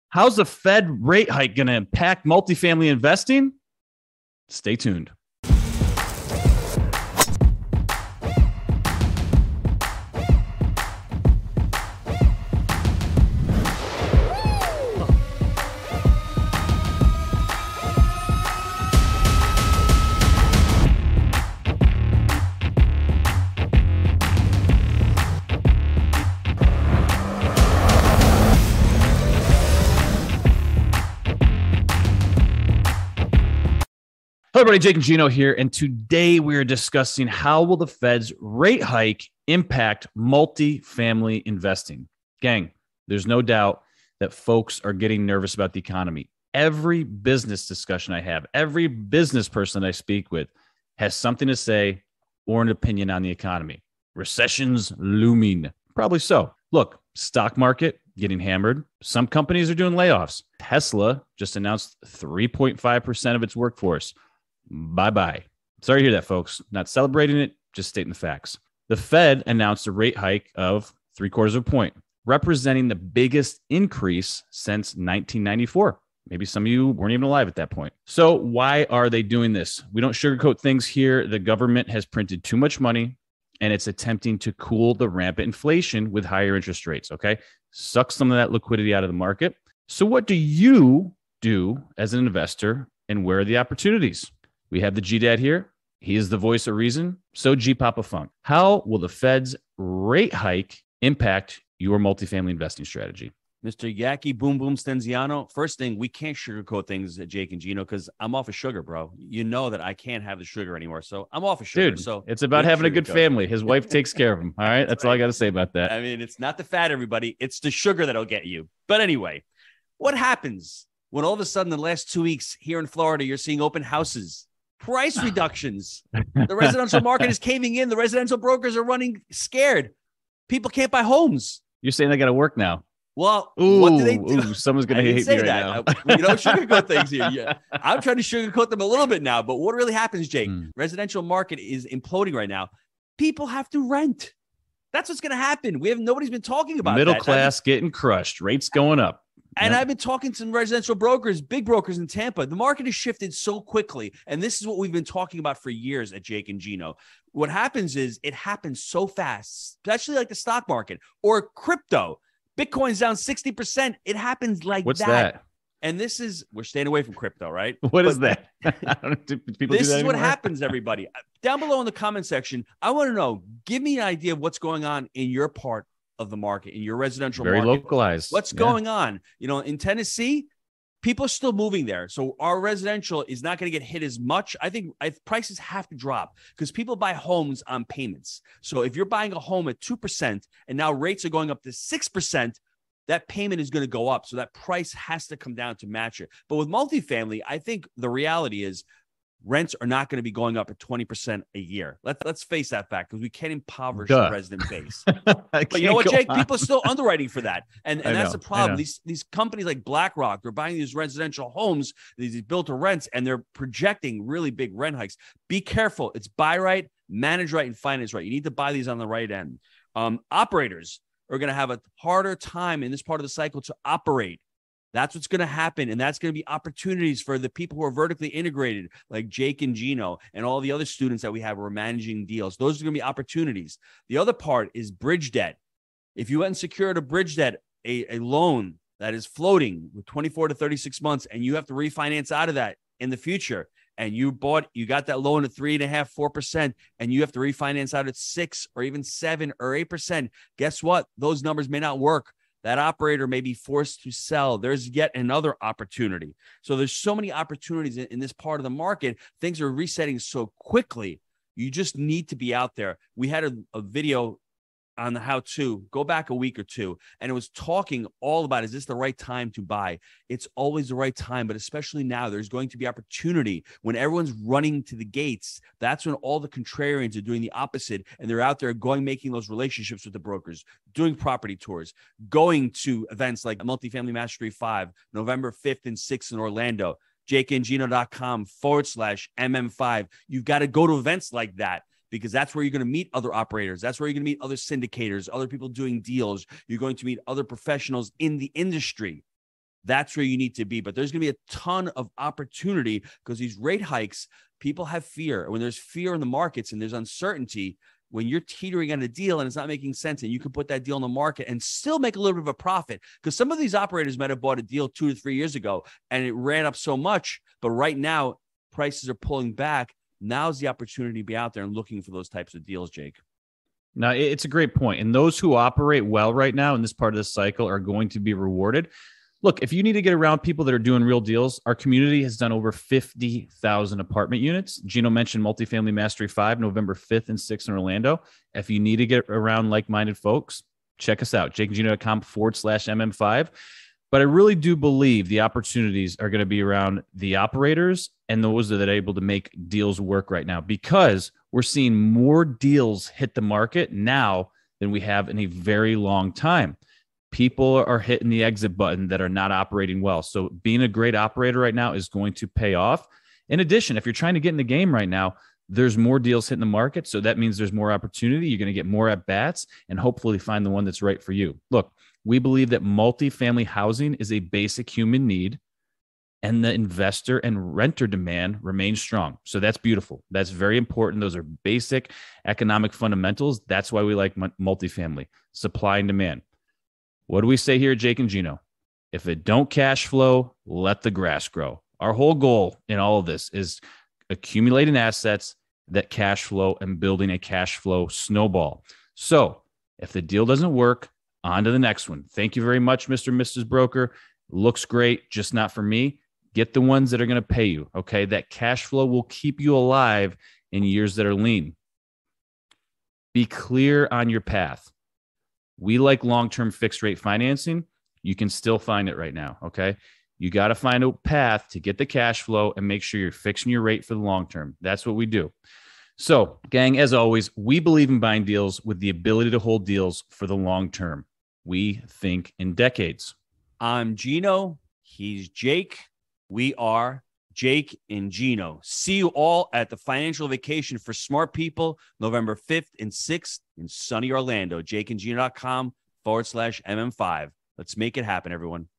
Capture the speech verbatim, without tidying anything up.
How's the Fed rate hike going to impact multifamily investing? Stay tuned. Hello, everybody. Jake and Gino here, and today we are discussing how will the Fed's rate hike impact multifamily investing. Gang, there's no doubt that folks are getting nervous about the economy. Every business discussion I have, every business person I speak with has something to say or an opinion on the economy. Recession's looming. Probably so. Look, stock market getting hammered. Some companies are doing layoffs. Tesla just announced three point five percent of its workforce. Bye-bye. Sorry to hear that, folks. Not celebrating it, just stating the facts. The Fed announced a rate hike of three quarters of a point, representing the biggest increase since nineteen ninety-four. Maybe some of you weren't even alive at that point. So why are they doing this? We don't sugarcoat things here. The government has printed too much money, and it's attempting to cool the rampant inflation with higher interest rates, okay? Suck some of that liquidity out of the market. So what do you do as an investor, and where are the opportunities? We have the G-Dad here. He is the voice of reason. So G-Papa Funk. How will the Fed's rate hike impact your multifamily investing strategy? Mister Yaki Boom Boom Stenziano. First thing, we can't sugarcoat things at Jake and Gino because I'm off of sugar, bro. You know that I can't have the sugar anymore. So I'm off of sugar. Dude, so it's about having a good family. His wife takes care of him. All right. That's, That's right. all I got to say about that. I mean, it's not the fat, everybody. It's the sugar that'll get you. But anyway, what happens when all of a sudden the last two weeks here in Florida, you're seeing open houses? Price reductions. The residential market is caving in. The residential brokers are running scared. People can't buy homes. You're saying they got to work now. Well, ooh, what do they do? Ooh, someone's going to hate say me right that. now. I, you don't sugarcoat things here. Yeah. I'm trying to sugarcoat them a little bit now. But what really happens, Jake? Mm. Residential market is imploding right now. People have to rent. That's what's going to happen. We have nobody's been talking about middle that. class I mean, getting crushed. Rates going up. And yep. I've been talking to some residential brokers, big brokers in Tampa. The market has shifted so quickly. And this is what we've been talking about for years at Jake and Gino. What happens is it happens so fast, especially like the stock market or crypto. Bitcoin's down sixty percent. It happens like What's that. that? And this is, we're staying away from crypto, right? What but, is that? I don't, do people this do that is anymore? what happens, everybody. Down below in the comment section, I want to know, give me an idea of what's going on in your part of the market, in your residential Very market. localized. What's yeah. going on? You know, in Tennessee, people are still moving there. So our residential is not going to get hit as much. I think I, prices have to drop because people buy homes on payments. So if you're buying a home at two percent and now rates are going up to six percent, that payment is going to go up. So that price has to come down to match it. But with multifamily, I think the reality is rents are not going to be going up at twenty percent a year. Let's let's face that fact because we can't impoverish Duh. the resident base. But you know what, Jake? On. People are still underwriting for that. And, and that's know, the problem. These these companies like BlackRock, they're buying these residential homes, these built to rents, and they're projecting really big rent hikes. Be careful. It's buy right, manage right, and finance right. You need to buy these on the right end. Um, operators are going to have a harder time in this part of the cycle to operate. That's what's going to happen. And that's going to be opportunities for the people who are vertically integrated, like Jake and Gino and all the other students that we have who are managing deals. Those are going to be opportunities. The other part is bridge debt. If you went and secured a bridge debt, a, a loan that is floating with twenty-four to thirty-six months, and you have to refinance out of that in the future, and you bought, you got that loan at three and a half, four percent, and you have to refinance out at six or even seven or eight percent. Guess what? Those numbers may not work. That operator may be forced to sell. There's yet another opportunity. So there's so many opportunities in, in this part of the market. Things are resetting so quickly. You just need to be out there. We had a, a video on the how to go back a week or two, and it was talking all about, is this the right time to buy? It's always the right time, but especially now, there's going to be opportunity when everyone's running to the gates. That's when all the contrarians are doing the opposite, and they're out there going, making those relationships with the brokers, doing property tours, going to events like Multifamily Mastery five, November fifth and sixth in Orlando, jakeandgino.com forward slash MM5. You've got to go to events like that, because that's where you're going to meet other operators. That's where you're going to meet other syndicators, other people doing deals. You're going to meet other professionals in the industry. that's where you need to be. But there's going to be a ton of opportunity because these rate hikes, people have fear. When there's fear in the markets and there's uncertainty, when you're teetering on a deal and it's not making sense, and you can put that deal in the market and still make a little bit of a profit, because some of these operators might have bought a deal two to three years ago and it ran up so much, but right now prices are pulling back. Now's the opportunity to be out there and looking for those types of deals, Jake. Now, it's a great point. And those who operate well right now in this part of the cycle are going to be rewarded. Look, if you need to get around people that are doing real deals, our community has done over fifty thousand apartment units. Gino mentioned Multifamily Mastery five, November fifth and sixth in Orlando. If you need to get around like-minded folks, check us out, jakeandgino.com forward slash MM5. But I really do believe the opportunities are going to be around the operators and those that are able to make deals work right now, because we're seeing more deals hit the market now than we have in a very long time. People are hitting the exit button that are not operating well. So being a great operator right now is going to pay off. In addition, if you're trying to get in the game right now, there's more deals hitting the market. So that means there's more opportunity. You're going to get more at bats and hopefully find the one that's right for you. Look, we believe that multifamily housing is a basic human need, and the investor and renter demand remains strong. So that's beautiful. That's very important. Those are basic economic fundamentals. That's why we like multifamily, supply and demand. What do we say here, Jake and Gino? If it don't cash flow, let the grass grow. Our whole goal in all of this is accumulating assets that cash flow and building a cash flow snowball. So if the deal doesn't work, on to the next one. Thank you very much, Mister and Missus Broker. Looks great, just not for me. Get the ones that are going to pay you, okay? That cash flow will keep you alive in years that are lean. Be clear on your path. We like long-term fixed rate financing. You can still find it right now, okay? You got to find a path to get the cash flow and make sure you're fixing your rate for the long term. That's what we do. So, gang, as always, we believe in buying deals with the ability to hold deals for the long term. We think in decades. I'm Gino. He's Jake. We are Jake and Gino. See you all at the Financial Vacation for Smart People, November fifth and sixth in sunny Orlando. jakeandgino.com forward slash MM5. Let's make it happen, everyone.